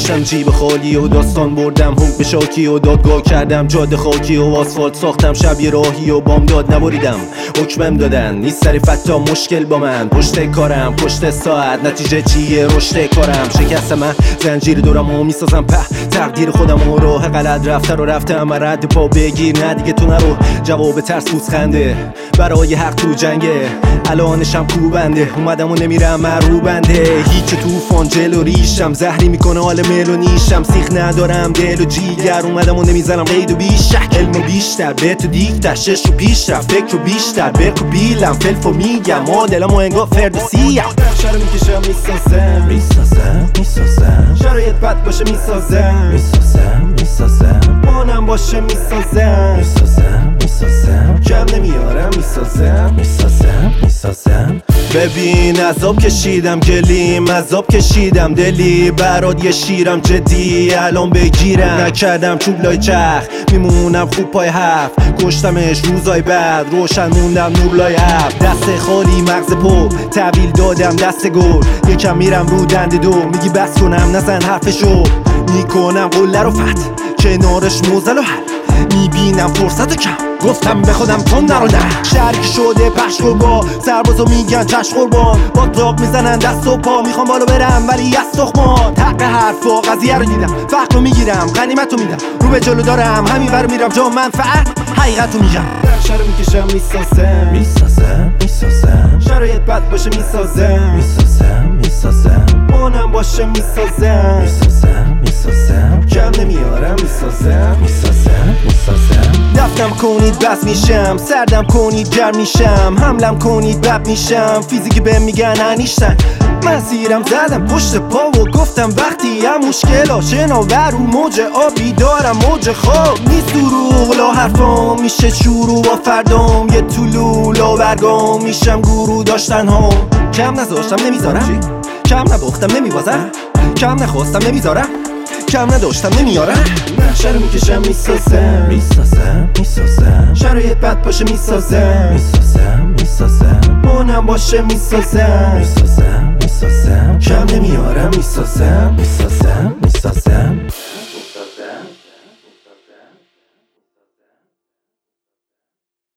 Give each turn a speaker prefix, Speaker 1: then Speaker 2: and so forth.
Speaker 1: داشتم جیب خالی و داستان بردم حکم شاکی و دادگاه کردم جاده خاکی و آسفالت ساختم شب یه راهی و بامداد نبریدم حکمم دادن نیست سری فتا مشکل با من پشت کارم پشت ساعت نتیجه چیه رشد کارم شکستم من زنجیر دورم و میسازم تقدیر خودم و راه غلط رفتم رد پا بگیر نه دیگه تو نرو جواب ترس پوزخنده برای حق تو جنگه الانشم کوبنده اومدم و نمیرم مروبنده هیچ توفان جلو ریشم زهری میکنه حال مل و نیشم سیخ ندارم دل و جیگر اومدم و نمیزنم قید و بیشک علم و بیشتر به تو دیگتر شش و پیش رفت فکر و بیشتر برک و بیلم فلف و میگم مادلم و انگاه فرد و سیه شرم میکشم میسازم شرایط بد باشه میسازم مانم باشه میسازم کم نمیارم میسازم ببین عذاب کشیدم گلیم عذاب کشیدم دلی برات یه شیرم جدی الان بگیرم نکردم چوب لای چرخ میمونم خوب پای هفت کشتمش روزای بعد روشن موندم نور لای هفت دست خالی مغز پر تحویل دادم دست گل یکم میرم رو دنده دو میگی بس کنم نزن حرفشو میکنم قله رو فتح کنارش موزل و حل میبینم فرصت کم گفتم به خودم تو نرو نه شرک شده پخش قربا سربازو میگن چشم قربان با داغ میزنن دست و پا میخوام بالا برم ولی از تخمان حق حرفا قضیه رو دیدم فقر رو میگیرم غنیمت رو میدم رو به جلو دارم همین ور میرم جا منفعت حقیقت رو میگم شر رو میکشم میسازم شرایط بد باشه میسازم مانم باشه میسازم کم نمیارم میسازم دفتم کنید بس میشم سردم کنید گرم میشم حملم کنید بب میشم فیزیکی بهم میگن انیشتن مسیرم زدم پشت پا و گفتم وقتی هم مشکل شناور رو موج آبی دارم موج خواب نیست دروغ لا حرفام میشه شروع با فردام یه طولو لا برگام میشم گروه داشتن ها کم نذاشتم نمیذارم کم نباختم نمیبازم کم نخواستم نمیذارم کم نداشتم نمیارم شر میکشم میسازم شرایط بد باشه میسازم مانم باشه میسازم کم نمیارم میسازم